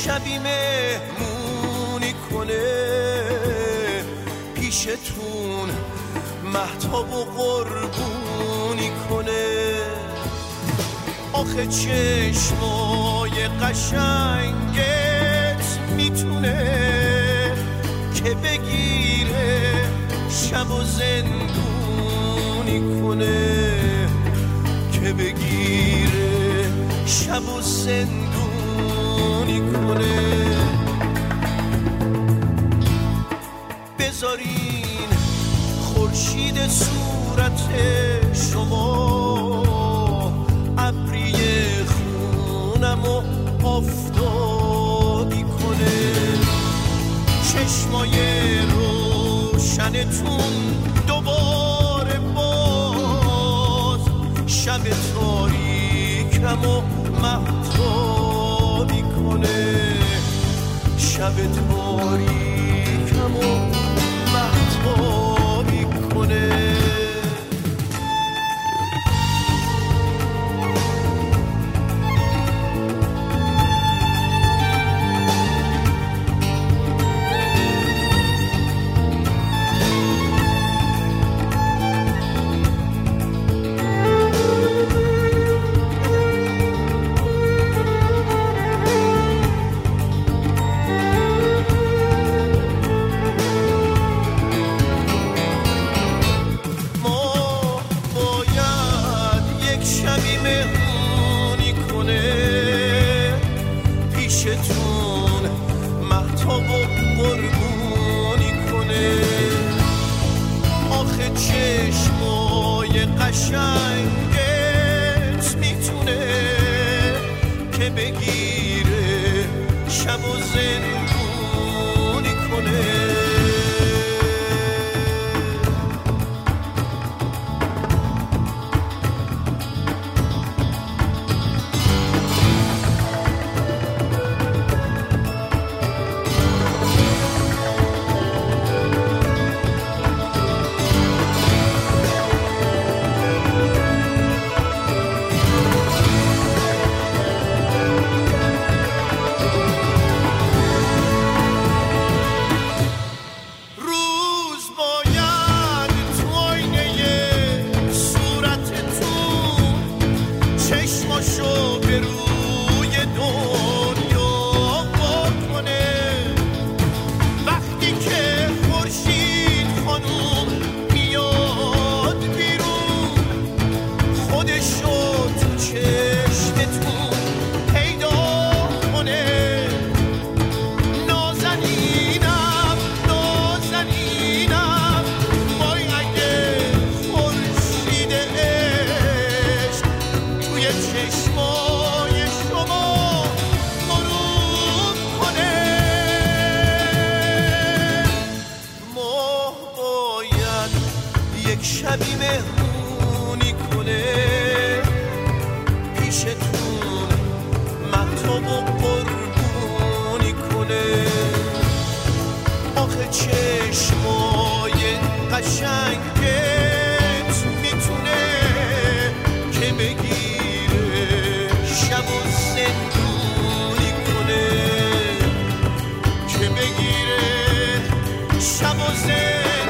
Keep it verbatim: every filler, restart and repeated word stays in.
شبی مهمونی کنه پیشتون مهتاب و قربونی کنه. آخه چشمای قشنگت میتونه که بگیره شب و زندونی کنه، که بگیره شب و زندونی کنه. بذارین خورشید صورت شما ابری خونم و آفتابی کنه. چشمای روشنتون دوباره باز شب تاریکم و مهتابی کنه، شب تاریکم و مهتابی کنه. پیشتون مهتاب و قربونی کنه. آخه چشمای قشنگت میتونه که بگیره شب و زندونی کنه. چشماشو به روی دنیا کنه. وقتی که خورشید خانوم میاد بیرون خودشو تو چشمتون پیدا کنه. نازنینم نازنینم وای اگه خورشید عشق توی چشمای شما غروب کنه. ما باید یک شبی مهمونی کنه پیشتون مهتاب و قربونی کنه. آخه چشمای قشنگت میتونه که بگیره شب و زندونی کنه، که بگیره شب و زندونی